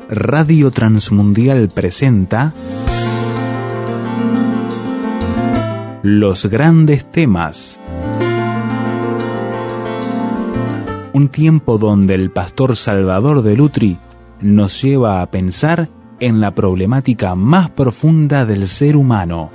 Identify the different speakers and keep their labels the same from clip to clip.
Speaker 1: Radio Transmundial presenta Los Grandes Temas. Un tiempo donde el pastor Salvador de Lutri nos lleva a pensar en la problemática más profunda del ser humano.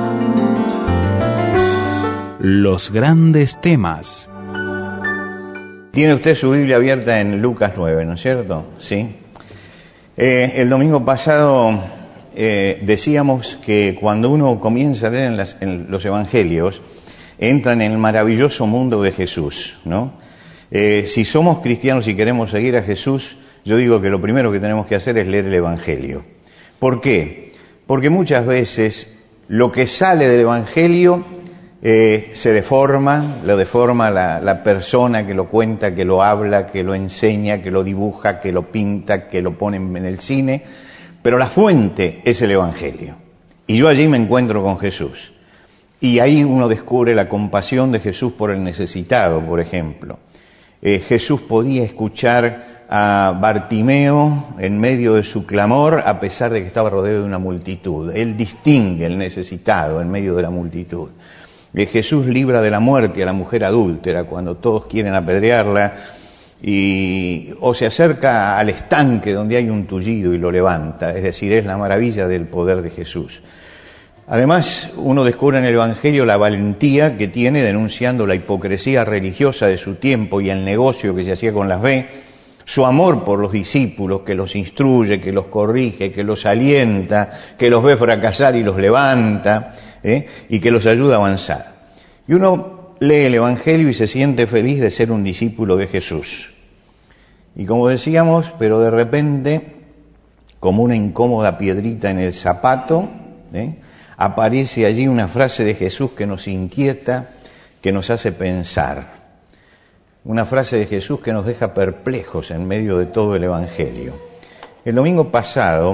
Speaker 1: Los Grandes Temas.
Speaker 2: Tiene usted su Biblia abierta en Lucas 9, ¿no es cierto? Sí. El domingo pasado decíamos que cuando uno comienza a leer en los evangelios, entran en el maravilloso mundo de Jesús, ¿no? Si somos cristianos y queremos seguir a Jesús, yo digo que lo primero que tenemos que hacer es leer el evangelio. ¿Por qué? Porque muchas veces lo que sale del evangelio se deforma, lo deforma la persona que lo cuenta, que lo habla, que lo enseña, que lo dibuja, que lo pinta, que lo pone en el cine, pero la fuente es el evangelio. Y yo allí me encuentro con Jesús. Y ahí uno descubre la compasión de Jesús por el necesitado, por ejemplo. Jesús podía escuchar a Bartimeo en medio de su clamor, a pesar de que estaba rodeado de una multitud. Él distingue el necesitado en medio de la multitud. Jesús libra de la muerte a la mujer adúltera cuando todos quieren apedrearla, o se acerca al estanque donde hay un tullido y lo levanta. Es decir, es la maravilla del poder de Jesús. Además, uno descubre en el Evangelio la valentía que tiene denunciando la hipocresía religiosa de su tiempo y el negocio que se hacía con la fe, su amor por los discípulos, que los instruye, que los corrige, que los alienta, que los ve fracasar y los levanta, y que los ayuda a avanzar. Y uno lee el Evangelio y se siente feliz de ser un discípulo de Jesús. Y como decíamos, pero de repente, como una incómoda piedrita en el zapato, aparece allí una frase de Jesús que nos inquieta, que nos hace pensar. Una frase de Jesús que nos deja perplejos en medio de todo el Evangelio. El domingo pasado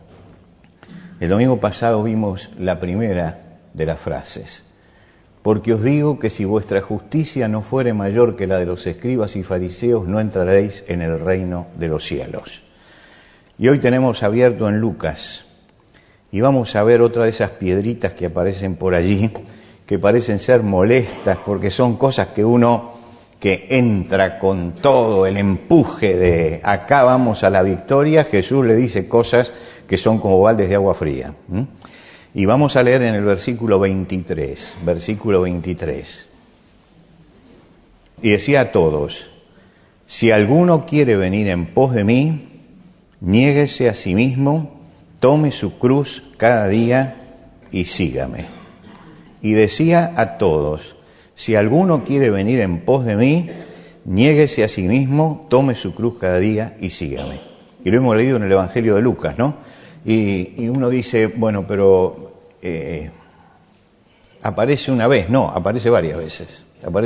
Speaker 2: vimos la primera de las frases. Porque os digo que si vuestra justicia no fuere mayor que la de los escribas y fariseos, no entraréis en el reino de los cielos. Y hoy tenemos abierto en Lucas, y vamos a ver otra de esas piedritas que aparecen por allí, que parecen ser molestas, porque son cosas que uno que entra con todo el empuje de acá vamos a la victoria, Jesús le dice cosas que son como baldes de agua fría. Y vamos a leer en el versículo 23. Y decía a todos: si alguno quiere venir en pos de mí, niéguese a sí mismo, tome su cruz cada día y sígame. Y decía a todos: si alguno quiere venir en pos de mí, niéguese a sí mismo, tome su cruz cada día y sígame. Y lo hemos leído en el Evangelio de Lucas, ¿no? Y uno dice, bueno, pero aparece una vez. No, aparece varias veces.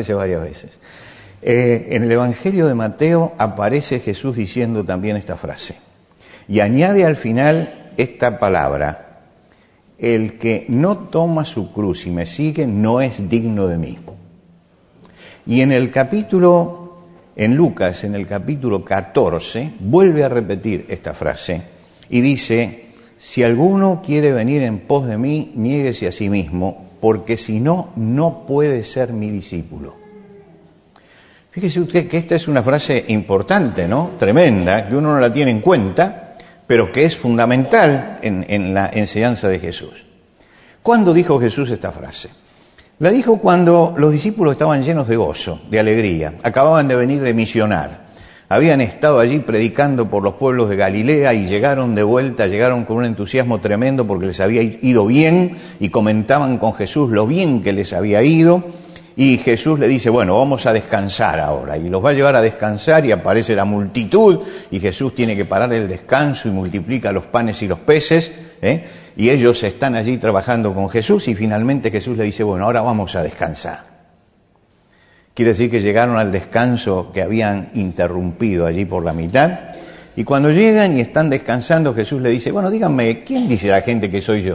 Speaker 2: En el Evangelio de Mateo aparece Jesús diciendo también esta frase. Y añade al final esta palabra: el que no toma su cruz y me sigue no es digno de mí. Y en Lucas, en el capítulo 14, vuelve a repetir esta frase y dice: si alguno quiere venir en pos de mí, niéguese a sí mismo, porque si no, no puede ser mi discípulo. Fíjese usted que esta es una frase importante, ¿no? Tremenda, que uno no la tiene en cuenta, pero que es fundamental en la enseñanza de Jesús. ¿Cuándo dijo Jesús esta frase? La dijo cuando los discípulos estaban llenos de gozo, de alegría, acababan de venir de misionar. Habían estado allí predicando por los pueblos de Galilea y llegaron de vuelta, llegaron con un entusiasmo tremendo porque les había ido bien y comentaban con Jesús lo bien que les había ido. Y Jesús le dice, bueno, vamos a descansar ahora. Y los va a llevar a descansar y aparece la multitud y Jesús tiene que parar el descanso y multiplica los panes y los peces. Y ellos están allí trabajando con Jesús y finalmente Jesús le dice, bueno, ahora vamos a descansar. Quiere decir que llegaron al descanso que habían interrumpido allí por la mitad. Y cuando llegan y están descansando, Jesús le dice, bueno, díganme, ¿quién dice la gente que soy yo?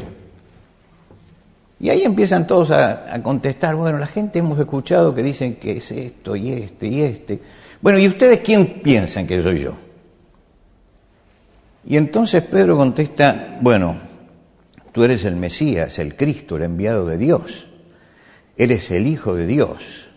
Speaker 2: Y ahí empiezan todos a contestar, bueno, la gente hemos escuchado que dicen que es esto y este y este. Bueno, ¿y ustedes quién piensan que soy yo? Y entonces Pedro contesta, bueno, tú eres el Mesías, el Cristo, el enviado de Dios. Eres el Hijo de Dios.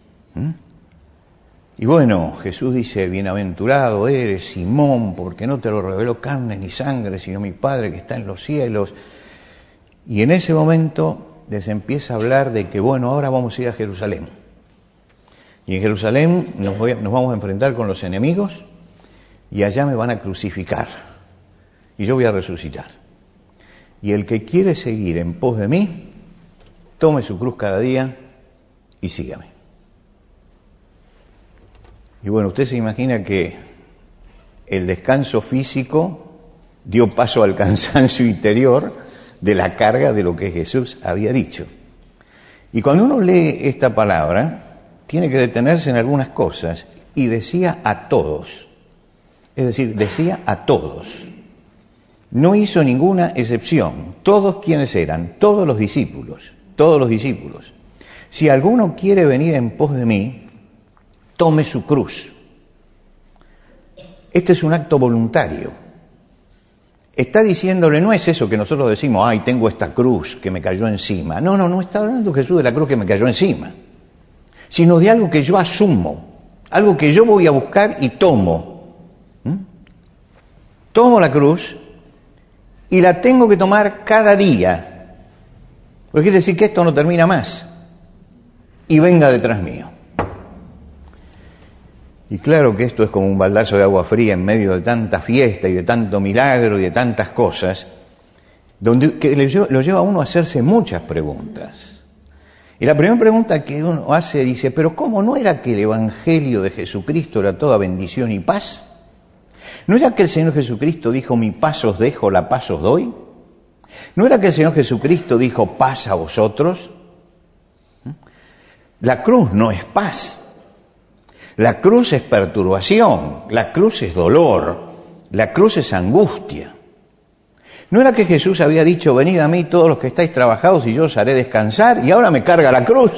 Speaker 2: Y bueno, Jesús dice, bienaventurado eres, Simón, porque no te lo reveló carne ni sangre, sino mi Padre que está en los cielos. Y en ese momento les empieza a hablar de que, bueno, ahora vamos a ir a Jerusalén. Y en Jerusalén nos vamos a enfrentar con los enemigos y allá me van a crucificar. Y yo voy a resucitar. Y el que quiere seguir en pos de mí, tome su cruz cada día y sígame. Y bueno, usted se imagina que el descanso físico dio paso al cansancio interior de la carga de lo que Jesús había dicho. Y cuando uno lee esta palabra, tiene que detenerse en algunas cosas. Y decía a todos. Es decir, decía a todos. No hizo ninguna excepción. Todos quienes eran, todos los discípulos. Todos los discípulos. Si alguno quiere venir en pos de mí, tome su cruz. Este es un acto voluntario. Está diciéndole, no es eso que nosotros decimos, ay, tengo esta cruz que me cayó encima. No está hablando Jesús de la cruz que me cayó encima, sino de algo que yo asumo, algo que yo voy a buscar y tomo. Tomo la cruz y la tengo que tomar cada día. Porque quiere decir que esto no termina más. Y venga detrás mío. Y claro que esto es como un baldazo de agua fría en medio de tanta fiesta y de tanto milagro y de tantas cosas, que lo lleva a uno a hacerse muchas preguntas. Y la primera pregunta que uno hace dice, ¿pero cómo no era que el Evangelio de Jesucristo era toda bendición y paz? ¿No era que el Señor Jesucristo dijo, mi paz os dejo, la paz os doy? ¿No era que el Señor Jesucristo dijo, paz a vosotros? La cruz no es paz. La cruz es perturbación, la cruz es dolor, la cruz es angustia. ¿No era que Jesús había dicho, venid a mí todos los que estáis trabajados y yo os haré descansar? Y ahora me carga la cruz.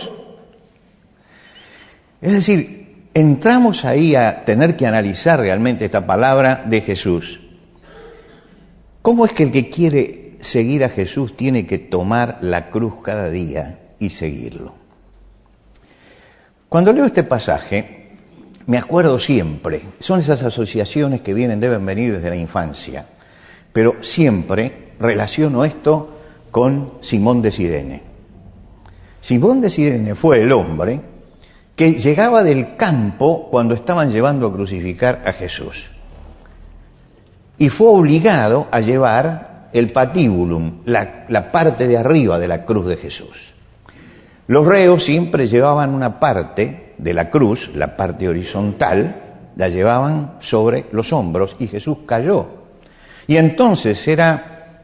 Speaker 2: Es decir, entramos ahí a tener que analizar realmente esta palabra de Jesús. ¿Cómo es que el que quiere seguir a Jesús tiene que tomar la cruz cada día y seguirlo? Cuando leo este pasaje, me acuerdo siempre, son esas asociaciones que deben venir desde la infancia, pero siempre relaciono esto con Simón de Cirene. Simón de Cirene fue el hombre que llegaba del campo cuando estaban llevando a crucificar a Jesús. Y fue obligado a llevar el patíbulum, la parte de arriba de la cruz de Jesús. Los reos siempre llevaban una parte de la cruz, la parte horizontal, la llevaban sobre los hombros y Jesús cayó. Y entonces era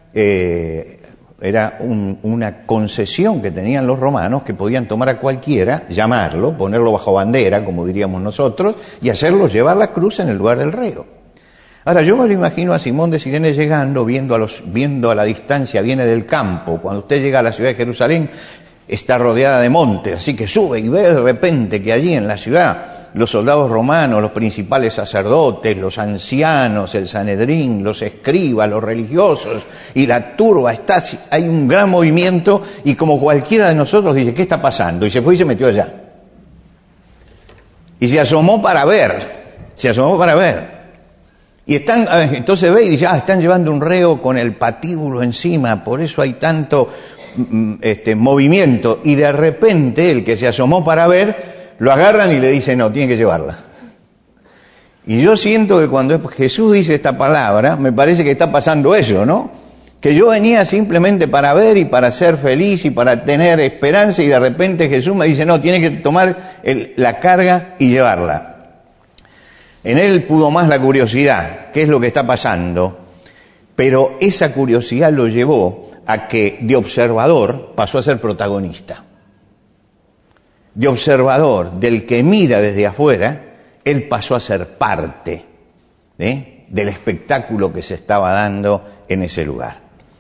Speaker 2: una concesión que tenían los romanos que podían tomar a cualquiera, llamarlo, ponerlo bajo bandera, como diríamos nosotros, y hacerlo llevar la cruz en el lugar del reo. Ahora, yo me lo imagino a Simón de Cirene llegando, viendo a la distancia, viene del campo. Cuando usted llega a la ciudad de Jerusalén, está rodeada de montes, así que sube y ve de repente que allí en la ciudad los soldados romanos, los principales sacerdotes, los ancianos, el Sanedrín, los escribas, los religiosos y la turba, hay un gran movimiento y como cualquiera de nosotros dice, ¿qué está pasando? Y se fue y se metió allá. Y se asomó para ver. Y entonces ve y dice, están llevando un reo con el patíbulo encima, por eso hay tanto movimiento, y de repente el que se asomó para ver lo agarran y le dicen no, tiene que llevarla. Y yo siento que cuando Jesús dice esta palabra me parece que está pasando eso, ¿no? Que yo venía simplemente para ver y para ser feliz y para tener esperanza y de repente Jesús me dice no, tiene que tomar la carga y llevarla. En él pudo más la curiosidad, ¿qué es lo que está pasando? Pero esa curiosidad lo llevó a que de observador pasó a ser protagonista. De observador, del que mira desde afuera, él pasó a ser parte del espectáculo que se estaba dando en ese lugar.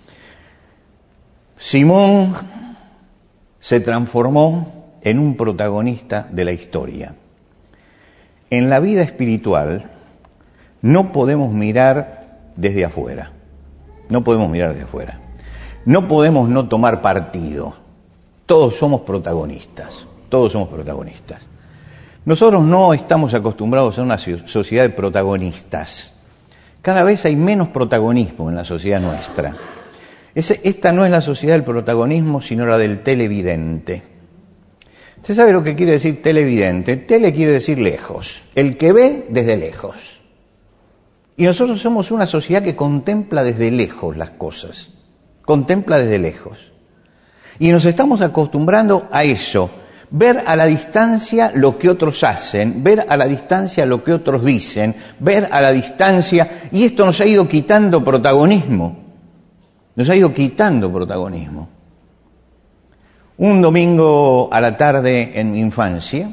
Speaker 2: Simón se transformó en un protagonista de la historia. En la vida espiritual no podemos mirar desde afuera. No podemos mirar desde afuera. No podemos no tomar partido. Todos somos protagonistas. Todos somos protagonistas. Nosotros no estamos acostumbrados a una sociedad de protagonistas. Cada vez hay menos protagonismo en la sociedad nuestra. Esta no es la sociedad del protagonismo, sino la del televidente. ¿Usted sabe lo que quiere decir televidente? Tele quiere decir lejos, el que ve desde lejos. Y nosotros somos una sociedad que contempla desde lejos las cosas, contempla desde lejos. Y nos estamos acostumbrando a eso, ver a la distancia lo que otros hacen, ver a la distancia lo que otros dicen, ver a la distancia, y esto nos ha ido quitando protagonismo, nos ha ido quitando protagonismo. Un domingo a la tarde en mi infancia,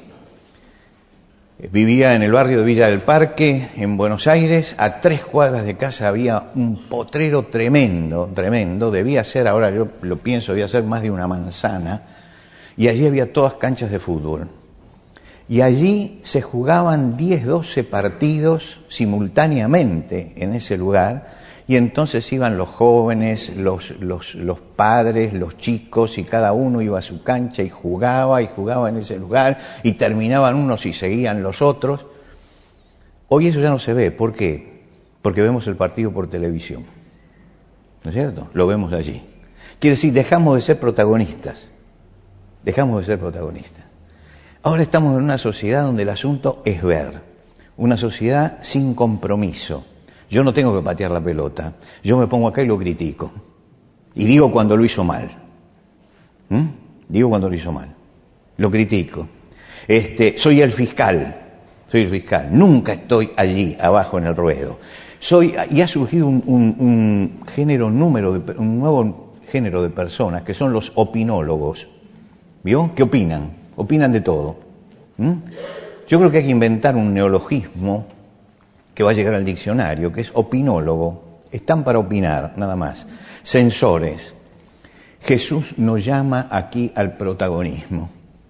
Speaker 2: vivía en el barrio de Villa del Parque, en Buenos Aires. A 3 cuadras de casa había un potrero tremendo, debía ser, ahora yo lo pienso, debía ser más de una manzana, y allí había todas canchas de fútbol. Y allí se jugaban 10, 12 partidos simultáneamente en ese lugar, y entonces iban los jóvenes, los padres, los chicos, y cada uno iba a su cancha y jugaba en ese lugar, y terminaban unos y seguían los otros. Hoy eso ya no se ve. ¿Por qué? Porque vemos el partido por televisión. ¿No es cierto? Lo vemos allí. Quiere decir, dejamos de ser protagonistas. Dejamos de ser protagonistas. Ahora estamos en una sociedad donde el asunto es ver. Una sociedad sin compromiso. Yo no tengo que patear la pelota. Yo me pongo acá y lo critico. Y digo cuando lo hizo mal. Digo cuando lo hizo mal. Lo critico. Soy el fiscal. Nunca estoy allí abajo en el ruedo. Y ha surgido un nuevo género de personas que son los opinólogos. ¿Vio? ¿Qué opinan? Opinan de todo. Yo creo que hay que inventar un neologismo que va a llegar al diccionario, que es opinólogo. Están para opinar, nada más. Censores. Jesús nos llama aquí al protagonismo.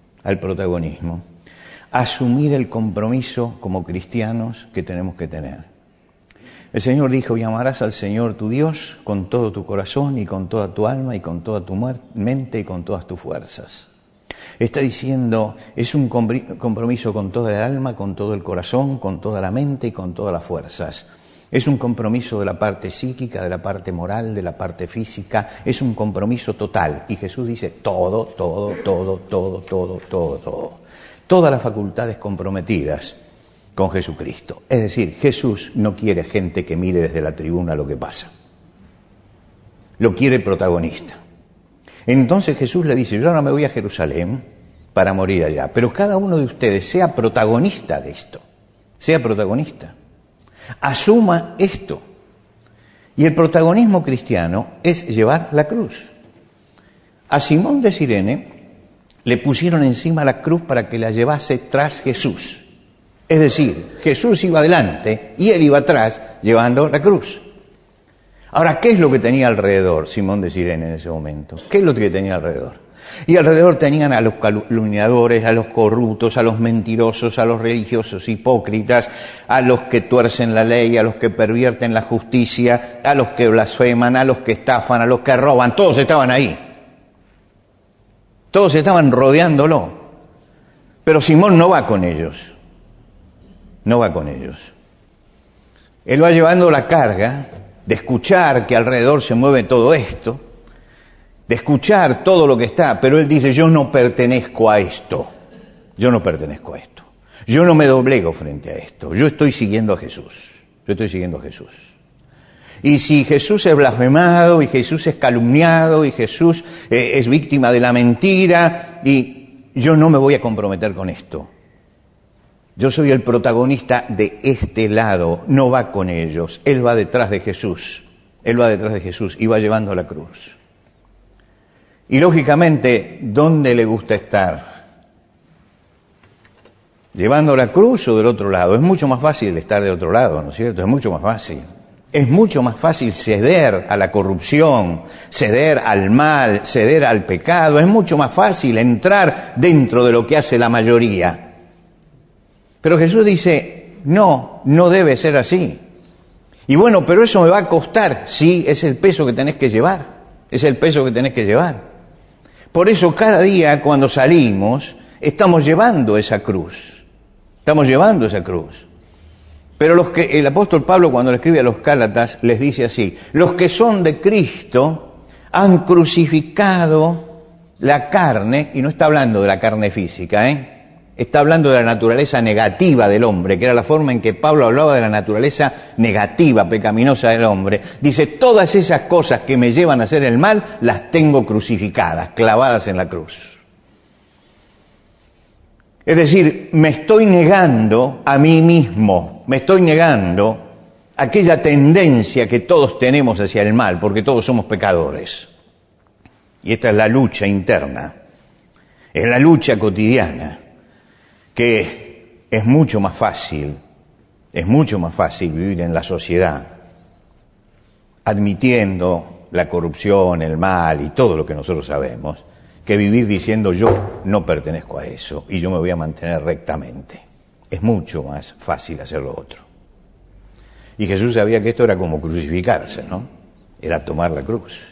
Speaker 2: Asumir el compromiso como cristianos que tenemos que tener. El Señor dijo, y amarás al Señor tu Dios con todo tu corazón y con toda tu alma y con toda tu mente y con todas tus fuerzas. Está diciendo, es un compromiso con toda el alma, con todo el corazón, con toda la mente y con todas las fuerzas. Es un compromiso de la parte psíquica, de la parte moral, de la parte física. Es un compromiso total. Y Jesús dice todo. Todas las facultades comprometidas con Jesucristo. Es decir, Jesús no quiere gente que mire desde la tribuna lo que pasa. Lo quiere protagonista. Entonces Jesús le dice, yo ahora me voy a Jerusalén para morir allá, pero cada uno de ustedes sea protagonista de esto, sea protagonista, asuma esto. Y el protagonismo cristiano es llevar la cruz. A Simón de Cirene le pusieron encima la cruz para que la llevase tras Jesús. Es decir, Jesús iba adelante y él iba atrás llevando la cruz. Ahora, ¿qué es lo que tenía alrededor Simón de Cirene en ese momento? ¿Qué es lo que tenía alrededor? Y alrededor tenían a los calumniadores, a los corruptos, a los mentirosos, a los religiosos hipócritas, a los que tuercen la ley, a los que pervierten la justicia, a los que blasfeman, a los que estafan, a los que roban. Todos estaban ahí. Todos estaban rodeándolo. Pero Simón no va con ellos. No va con ellos. Él va llevando la carga de escuchar que alrededor se mueve todo esto, de escuchar todo lo que está, pero él dice, yo no pertenezco a esto, yo no me doblego frente a esto, yo estoy siguiendo a Jesús. Y si Jesús es blasfemado, y Jesús es calumniado, y Jesús es víctima de la mentira, y yo no me voy a comprometer con esto. Yo soy el protagonista de este lado, no va con ellos. Él va detrás de Jesús y va llevando la cruz. Y lógicamente, ¿dónde le gusta estar? ¿Llevando la cruz o del otro lado? Es mucho más fácil estar del otro lado, ¿no es cierto? Es mucho más fácil. Es mucho más fácil ceder a la corrupción, ceder al mal, ceder al pecado. Es mucho más fácil entrar dentro de lo que hace la mayoría. Pero Jesús dice, no debe ser así. Y bueno, pero eso me va a costar. Sí, es el peso que tenés que llevar. Es el peso que tenés que llevar. Por eso cada día cuando salimos, estamos llevando esa cruz. Estamos llevando esa cruz. Pero el apóstol Pablo, cuando le escribe a los Gálatas, les dice así: los que son de Cristo han crucificado la carne, y no está hablando de la carne física, está hablando de la naturaleza negativa del hombre, que era la forma en que Pablo hablaba de la naturaleza negativa, pecaminosa del hombre. Dice, todas esas cosas que me llevan a hacer el mal, las tengo crucificadas, clavadas en la cruz. Es decir, me estoy negando a mí mismo, me estoy negando aquella tendencia que todos tenemos hacia el mal, porque todos somos pecadores. Y esta es la lucha interna, es la lucha cotidiana, que es mucho más fácil vivir en la sociedad, admitiendo la corrupción, el mal y todo lo que nosotros sabemos, que vivir diciendo yo no pertenezco a eso y yo me voy a mantener rectamente. Es mucho más fácil hacer lo otro. Y Jesús sabía que esto era como crucificarse, ¿no? Era tomar la cruz.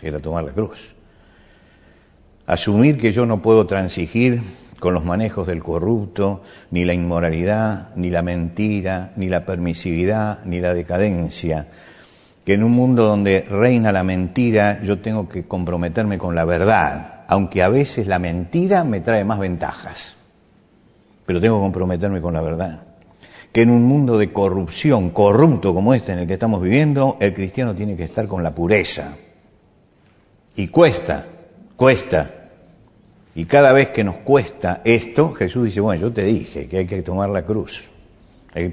Speaker 2: Asumir que yo no puedo transigir con los manejos del corrupto, ni la inmoralidad, ni la mentira, ni la permisividad, ni la decadencia. Que en un mundo donde reina la mentira, yo tengo que comprometerme con la verdad, aunque a veces la mentira me trae más ventajas. Pero tengo que comprometerme con la verdad. Que en un mundo de corrupción, corrupto como este en el que estamos viviendo, el cristiano tiene que estar con la pureza. Y cuesta. Y cada vez que nos cuesta esto, Jesús dice, bueno, yo te dije que hay que tomar la cruz. Hay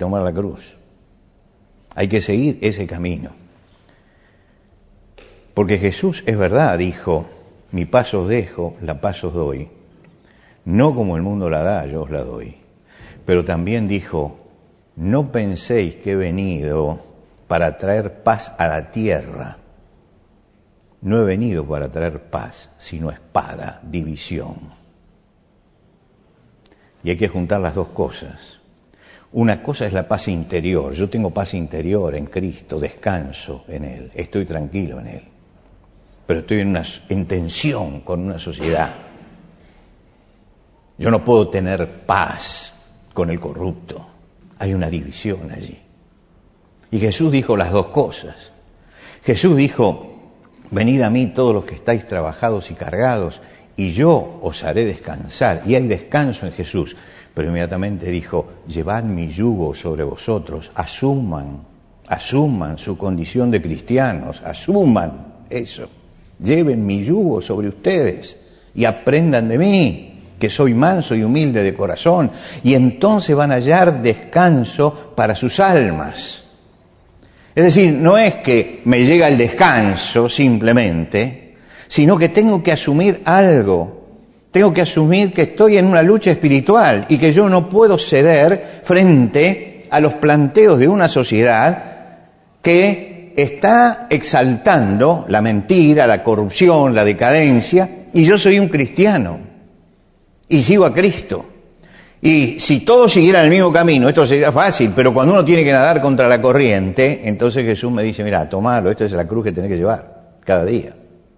Speaker 2: que seguir ese camino. Porque Jesús, es verdad, dijo, mi paz os dejo, la paz os doy. No como el mundo la da, yo os la doy. Pero también dijo, no penséis que he venido para traer paz a la tierra. No he venido para traer paz, sino espada, división. Y hay que juntar las dos cosas. Una cosa es la paz interior. Yo tengo paz interior en Cristo, descanso en Él, estoy tranquilo en Él. Pero estoy en tensión con una sociedad. Yo no puedo tener paz con el corrupto. Hay una división allí. Y Jesús dijo las dos cosas. Jesús dijo, venid a mí todos los que estáis trabajados y cargados, y yo os haré descansar. Y hay descanso en Jesús. Pero inmediatamente dijo, llevad mi yugo sobre vosotros, asuman su condición de cristianos, asuman eso. Lleven mi yugo sobre ustedes y aprendan de mí, que soy manso y humilde de corazón, y entonces van a hallar descanso para sus almas. Es decir, no es que me llega el descanso simplemente, sino que tengo que asumir algo. Tengo que asumir que estoy en una lucha espiritual y que yo no puedo ceder frente a los planteos de una sociedad que está exaltando la mentira, la corrupción, la decadencia, y yo soy un cristiano y sigo a Cristo. Y si todos siguieran el mismo camino, esto sería fácil, pero cuando uno tiene que nadar contra la corriente, entonces Jesús me dice, mira, tomalo, esta es la cruz que tenés que llevar, cada día.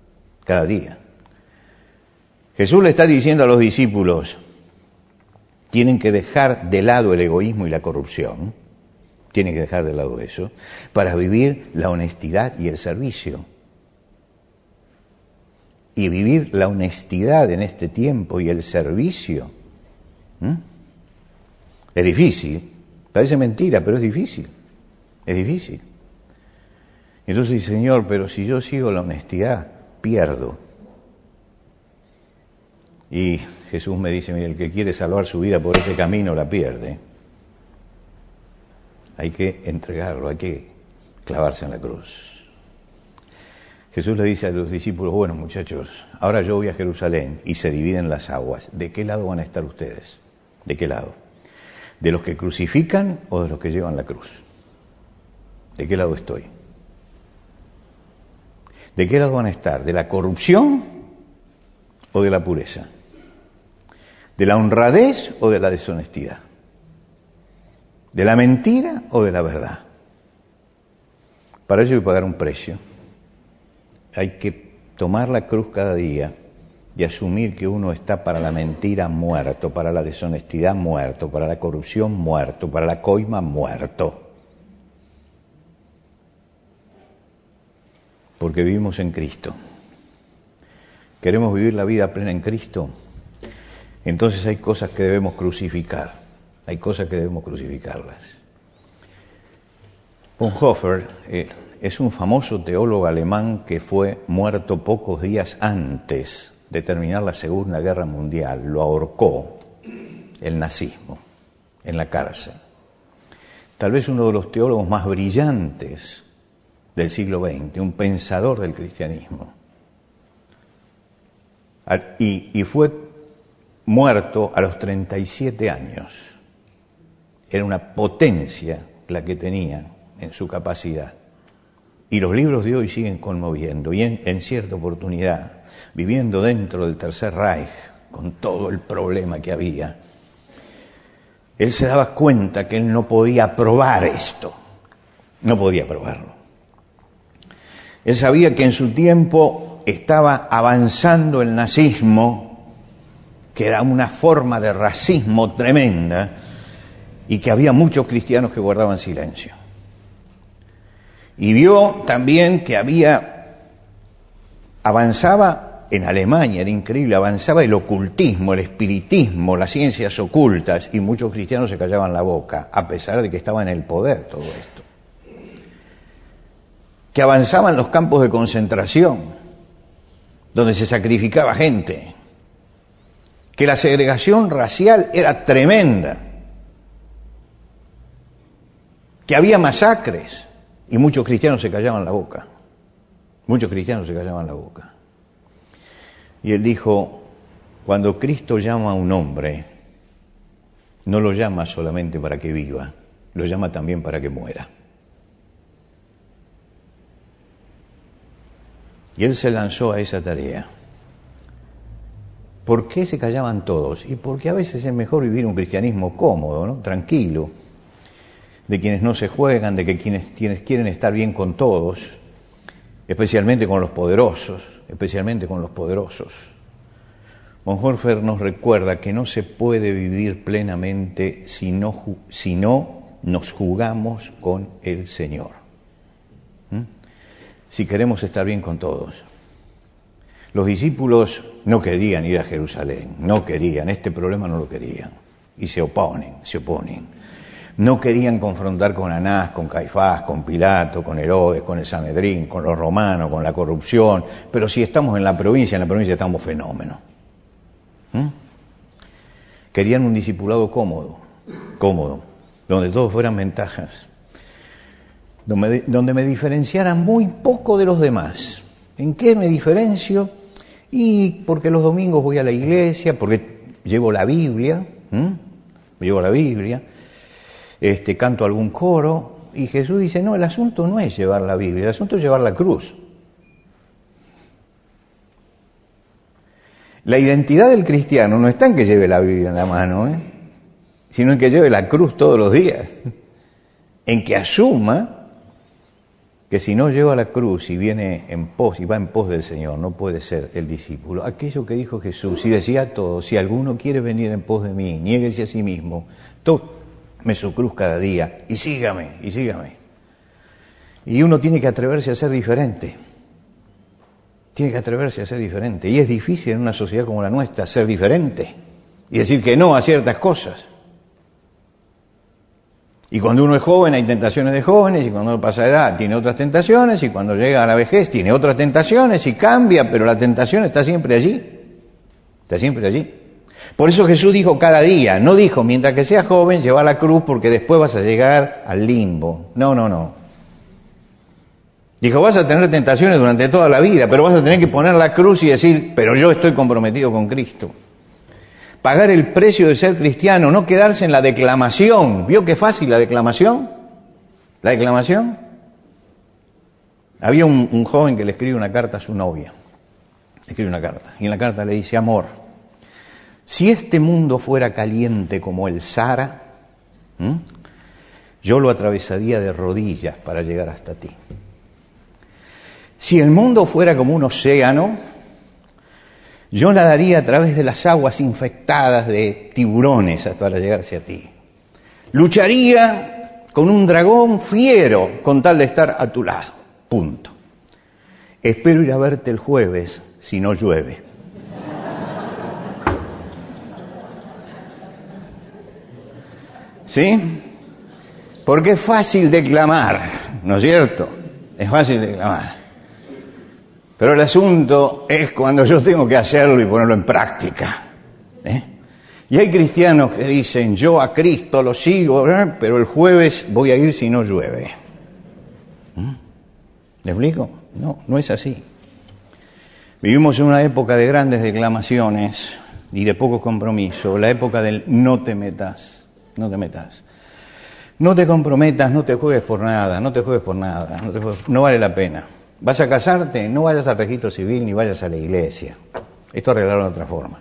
Speaker 2: Jesús le está diciendo a los discípulos, tienen que dejar de lado el egoísmo y la corrupción, tienen que dejar de lado eso, para vivir la honestidad y el servicio. Y vivir la honestidad en este tiempo y el servicio, es difícil, parece mentira, pero es difícil. Entonces dice, Señor, pero si yo sigo la honestidad, pierdo. Y Jesús me dice, mira, el que quiere salvar su vida por este camino la pierde. Hay que entregarlo, hay que clavarse en la cruz. Jesús le dice a los discípulos, bueno muchachos, ahora yo voy a Jerusalén y se dividen las aguas. ¿De qué lado van a estar ustedes? ¿De qué lado? ¿De los que crucifican o de los que llevan la cruz? ¿De qué lado estoy? ¿De qué lado van a estar? ¿De la corrupción o de la pureza? ¿De la honradez o de la deshonestidad? ¿De la mentira o de la verdad? Para ello hay que pagar un precio. Hay que tomar la cruz cada día y asumir que uno está para la mentira muerto, para la deshonestidad muerto, para la corrupción muerto, para la coima muerto. Porque vivimos en Cristo. ¿Queremos vivir la vida plena en Cristo? Entonces hay cosas que debemos crucificar. Hay cosas que debemos crucificarlas. Bonhoeffer es un famoso teólogo alemán que fue muerto pocos días antes de terminar la Segunda Guerra Mundial. Lo ahorcó el nazismo en la cárcel. Tal vez uno de los teólogos más brillantes del siglo XX, un pensador del cristianismo. Y fue muerto a los 37 años. Era una potencia la que tenía en su capacidad. Y los libros de hoy siguen conmoviendo. Y en cierta oportunidad, viviendo dentro del Tercer Reich, con todo el problema que había, él se daba cuenta que él no podía aprobar esto. No podía aprobarlo. Él sabía que en su tiempo estaba avanzando el nazismo, que era una forma de racismo tremenda, y que había muchos cristianos que guardaban silencio. Y vio también que avanzaba en Alemania, era increíble, avanzaba el ocultismo, el espiritismo, las ciencias ocultas, y muchos cristianos se callaban la boca, a pesar de que estaba en el poder todo esto. Que avanzaban los campos de concentración, donde se sacrificaba gente, que la segregación racial era tremenda, que había masacres, y muchos cristianos se callaban la boca. Muchos cristianos se callaban la boca. Y él dijo, cuando Cristo llama a un hombre, no lo llama solamente para que viva, lo llama también para que muera. Y él se lanzó a esa tarea. ¿Por qué se callaban todos? Y porque a veces es mejor vivir un cristianismo cómodo, ¿no? Tranquilo, de quienes no se juegan, de que quienes quieren estar bien con todos, especialmente con los poderosos, Bonhoeffer nos recuerda que no se puede vivir plenamente si no nos jugamos con el Señor. Si queremos estar bien con todos. Los discípulos no querían ir a Jerusalén, no querían, este problema no lo querían, y se oponen. No querían confrontar con Anás, con Caifás, con Pilato, con Herodes, con el Sanedrín, con los romanos, con la corrupción, pero si estamos en la provincia estamos fenómenos. Querían un discipulado cómodo, donde todos fueran ventajas, donde me diferenciaran muy poco de los demás. ¿En qué me diferencio? Y porque los domingos voy a la iglesia, porque llevo la Biblia, canto algún coro, y Jesús dice, no, el asunto no es llevar la Biblia, el asunto es llevar la cruz. La identidad del cristiano no está en que lleve la Biblia en la mano, sino en que lleve la cruz todos los días, en que asuma que si no lleva la cruz y viene en pos y va en pos del Señor, no puede ser el discípulo. Aquello que dijo Jesús, y decía a todos, si alguno quiere venir en pos de mí, niéguese a sí mismo, tome su cruz cada día y sígame. Y uno tiene que atreverse a ser diferente. Y es difícil en una sociedad como la nuestra ser diferente y decir que no a ciertas cosas. Y cuando uno es joven hay tentaciones de jóvenes, y cuando uno pasa de edad tiene otras tentaciones, y cuando llega a la vejez tiene otras tentaciones y cambia, pero la tentación está siempre allí. Por eso Jesús dijo cada día, no dijo mientras que seas joven lleva la cruz porque después vas a llegar al limbo. No. Dijo, vas a tener tentaciones durante toda la vida, pero vas a tener que poner la cruz y decir, pero yo estoy comprometido con Cristo. Pagar el precio de ser cristiano, no quedarse en la declamación. ¿Vio qué fácil la declamación? Había un joven que le escribe una carta a su novia. Y en la carta le dice, amor, si este mundo fuera caliente como el Sahara, yo lo atravesaría de rodillas para llegar hasta ti. Si el mundo fuera como un océano, yo nadaría a través de las aguas infectadas de tiburones para llegar hacia ti. Lucharía con un dragón fiero con tal de estar a tu lado. Punto. Espero ir a verte el jueves si no llueve. ¿Sí? Porque es fácil declamar, ¿no es cierto? Es fácil declamar. Pero el asunto es cuando yo tengo que hacerlo y ponerlo en práctica. Y hay cristianos que dicen, yo a Cristo lo sigo, pero el jueves voy a ir si no llueve. ¿Me explico? No, no es así. Vivimos en una época de grandes declamaciones y de poco compromiso, la época del no te metas, no te metas. No te comprometas, no te juegues por nada, no vale la pena. ¿Vas a casarte? No vayas al registro civil ni vayas a la iglesia. Esto arreglarlo de otra forma.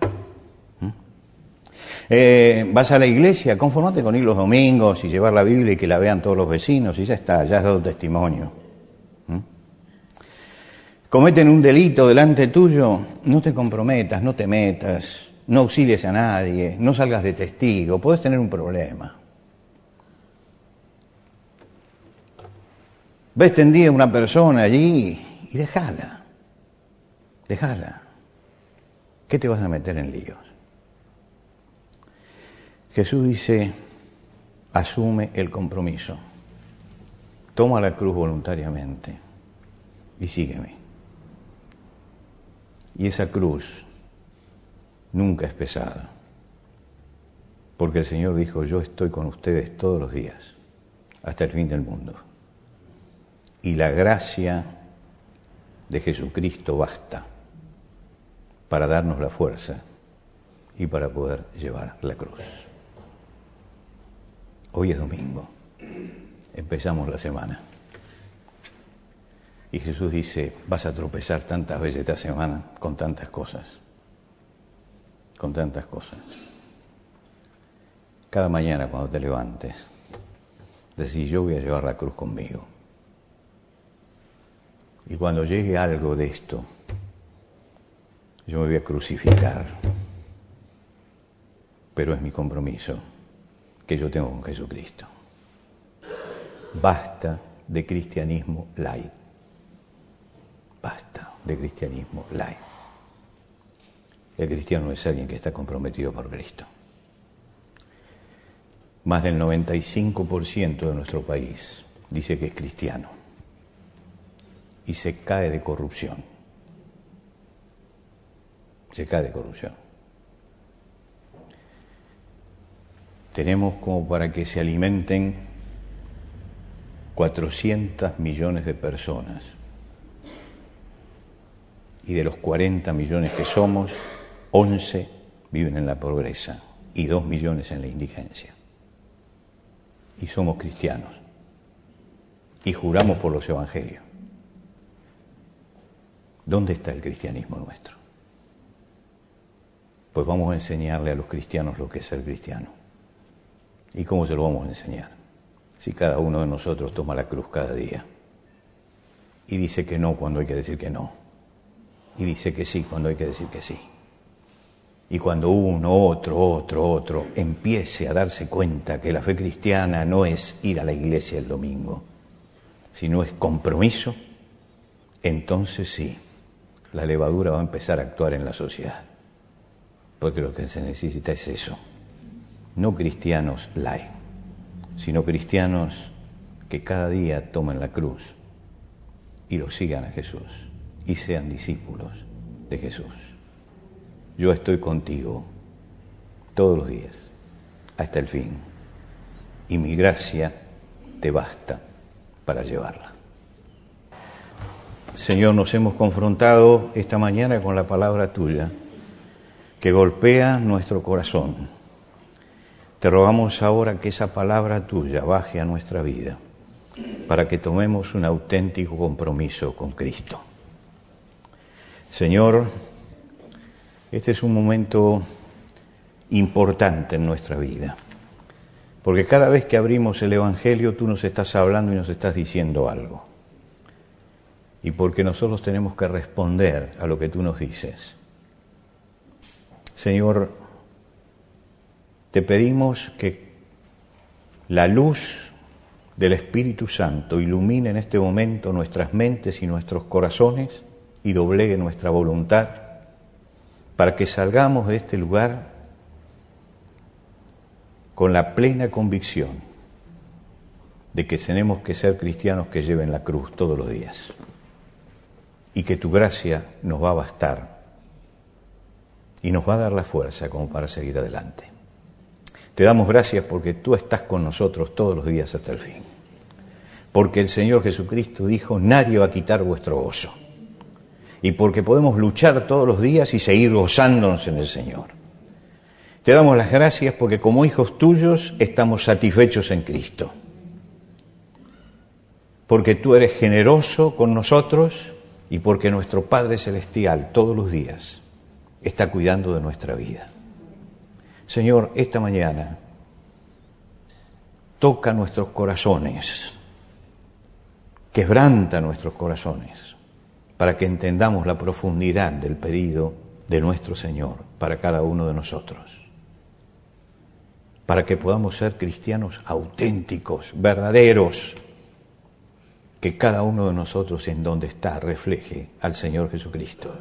Speaker 2: ¿Vas a la iglesia? Conformate con ir los domingos y llevar la Biblia y que la vean todos los vecinos y ya está, ya has dado testimonio. Cometen un delito delante tuyo, no te comprometas, no te metas, no auxilies a nadie, no salgas de testigo, puedes tener un problema. Ves tendida una persona allí y déjala. ¿Qué te vas a meter en líos? Jesús dice, asume el compromiso, toma la cruz voluntariamente y sígueme. Y esa cruz nunca es pesada, porque el Señor dijo, yo estoy con ustedes todos los días, hasta el fin del mundo. Y la gracia de Jesucristo basta para darnos la fuerza y para poder llevar la cruz. Hoy es domingo, empezamos la semana. Y Jesús dice, vas a tropezar tantas veces esta semana con tantas cosas. Cada mañana cuando te levantes, decís, yo voy a llevar la cruz conmigo. Y cuando llegue algo de esto, yo me voy a crucificar. Pero es mi compromiso que yo tengo con Jesucristo. Basta de cristianismo light. Basta de cristianismo light. El cristiano es alguien que está comprometido por Cristo. Más del 95% de nuestro país dice que es cristiano y se cae de corrupción. Tenemos como para que se alimenten 400 millones de personas. Y de los 40 millones que somos, 11 viven en la pobreza y 2 millones en la indigencia. Y somos cristianos. Y juramos por los evangelios. ¿Dónde está el cristianismo nuestro? Pues vamos a enseñarle a los cristianos lo que es ser cristiano. ¿Y cómo se lo vamos a enseñar? Si cada uno de nosotros toma la cruz cada día y dice que no cuando hay que decir que no. Y dice que sí cuando hay que decir que sí. Y cuando uno, otro, empiece a darse cuenta que la fe cristiana no es ir a la iglesia el domingo, sino es compromiso, entonces sí, la levadura va a empezar a actuar en la sociedad. Porque lo que se necesita es eso. No cristianos light, sino cristianos que cada día tomen la cruz y lo sigan a Jesús. Y sean discípulos de Jesús. Yo estoy contigo todos los días, hasta el fin, y mi gracia te basta para llevarla. Señor, nos hemos confrontado esta mañana con la palabra tuya, que golpea nuestro corazón. Te rogamos ahora que esa palabra tuya baje a nuestra vida, para que tomemos un auténtico compromiso con Cristo. Señor, este es un momento importante en nuestra vida, porque cada vez que abrimos el Evangelio tú nos estás hablando y nos estás diciendo algo. y porque nosotros tenemos que responder a lo que tú nos dices. Señor, te pedimos que la luz del Espíritu Santo ilumine en este momento nuestras mentes y nuestros corazones y doblegue nuestra voluntad para que salgamos de este lugar con la plena convicción de que tenemos que ser cristianos que lleven la cruz todos los días y que tu gracia nos va a bastar y nos va a dar la fuerza como para seguir adelante. Te damos gracias porque tú estás con nosotros todos los días hasta el fin. Porque el Señor Jesucristo dijo, nadie va a quitar vuestro gozo. Y porque podemos luchar todos los días y seguir gozándonos en el Señor. Te damos las gracias porque como hijos tuyos estamos satisfechos en Cristo. Porque tú eres generoso con nosotros y porque nuestro Padre Celestial todos los días está cuidando de nuestra vida. Señor, esta mañana toca nuestros corazones, quebranta nuestros corazones, para que entendamos la profundidad del pedido de nuestro Señor para cada uno de nosotros, para que podamos ser cristianos auténticos, verdaderos, que cada uno de nosotros en donde está refleje al Señor Jesucristo.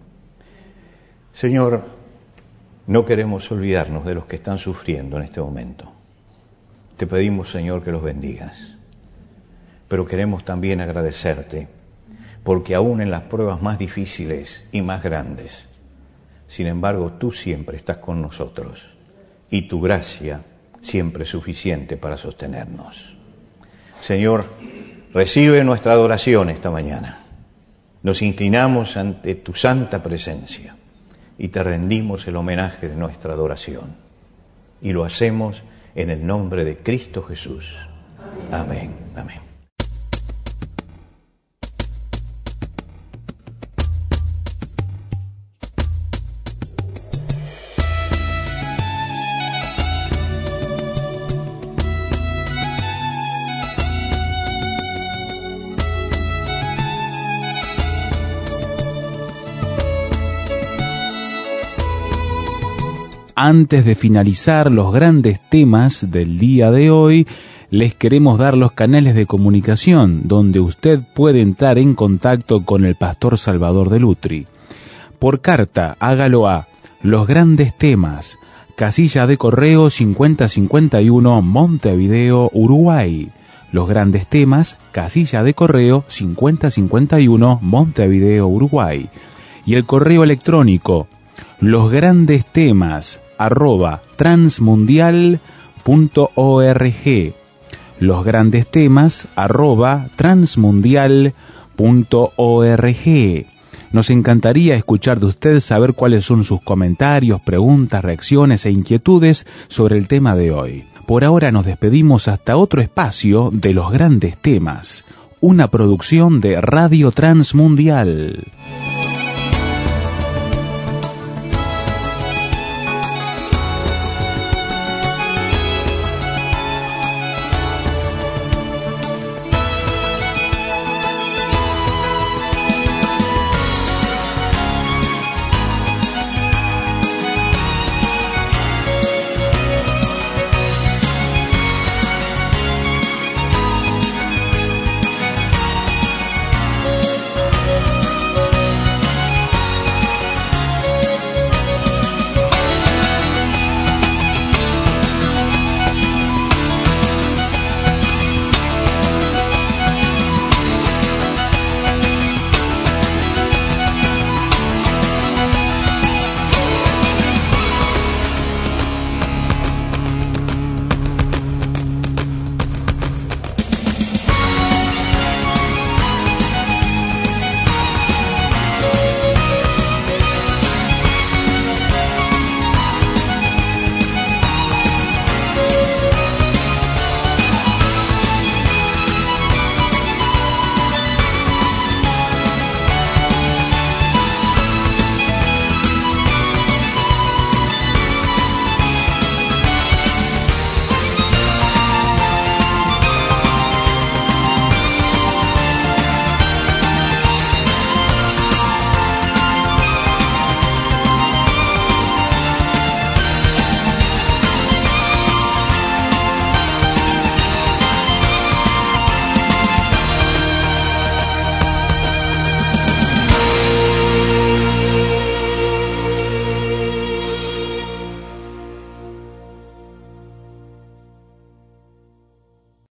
Speaker 2: Señor, no queremos olvidarnos de los que están sufriendo en este momento. Te pedimos, Señor, que los bendigas. Pero queremos también agradecerte, porque aún en las pruebas más difíciles y más grandes, sin embargo, tú siempre estás con nosotros y tu gracia siempre es suficiente para sostenernos. Señor, recibe nuestra adoración esta mañana. Nos inclinamos ante tu santa presencia y te rendimos el homenaje de nuestra adoración. Y lo hacemos en el nombre de Cristo Jesús. Amén. Amén.
Speaker 1: Antes de finalizar los grandes temas del día de hoy, les queremos dar los canales de comunicación donde usted puede entrar en contacto con el pastor Salvador de Lutry. Por carta, hágalo a Los Grandes Temas, casilla de correo 5051, Montevideo, Uruguay. Los Grandes Temas, casilla de correo 5051, Montevideo, Uruguay. Y el correo electrónico, losgrandestemas@transmundial.org. losgrandestemas@transmundial.org. Nos encantaría escuchar de usted, saber cuáles son sus comentarios, preguntas, reacciones e inquietudes sobre el tema de hoy. Por ahora nos despedimos hasta otro espacio de Los Grandes Temas, una producción de Radio Transmundial.